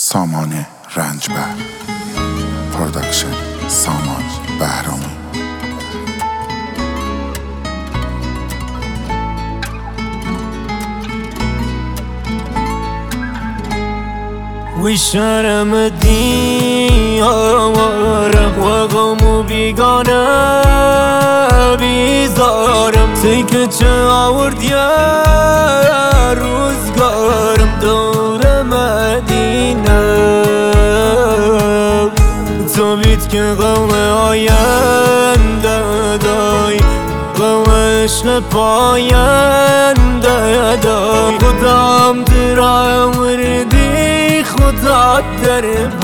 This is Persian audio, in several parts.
سامان رنجبر پروداکشن سامان بهرامی. وی شرم دیارم و غم بیگانه بیزارم تی که چه آورد یا روزگارم دور مدینه تو بید که غم آینده دای غم عشق پاینده دای خودم در آوردی خدا در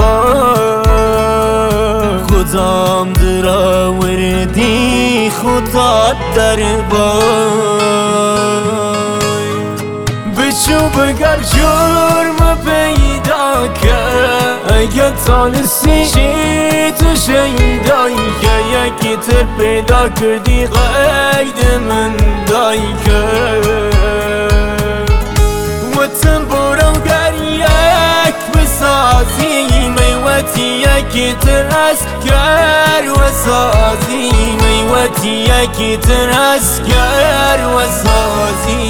بای خودم در آوردی خدا در بای بچو بگر جرم پیدا کرد اگه تانستی چی تو شیدایی که یکی تر پیدا کردی قید من دایی کرد وطن برو گر یک بسازی میوتی یکی تر اسکر و سازی میوتی یکی تر اسکر و سازی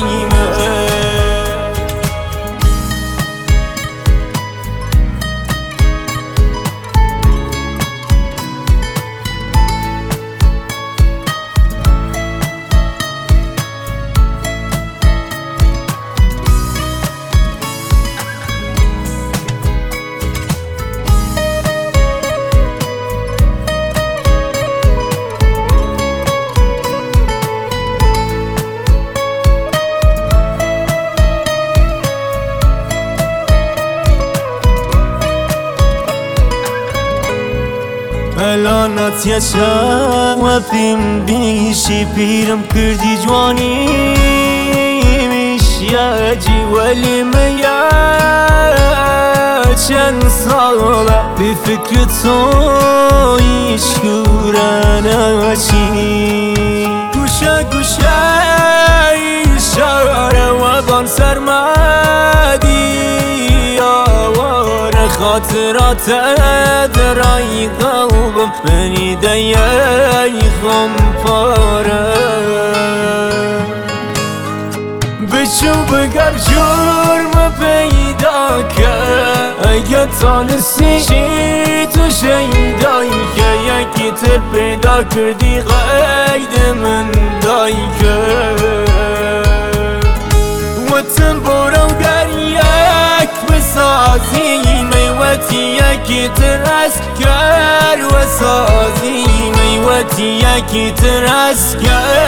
الانات یشم و فیم بیشی پیرم کردی جوانی میشیجی ولی میا چند ساله بی فکر توی شورانه چی گوشه گوشه اشاره و بان سرمدی خاطرات درای قلبم منی دیای خمپاره بچو بگر جرم پیدا کرد اگه تانستی چی تو شیدایی که یکی تر پیدا کردی قید من دایی کرد وطن برو گر یک بسازی میوتی یکی تر اسکر و سازی میوتی یکی تر اسکر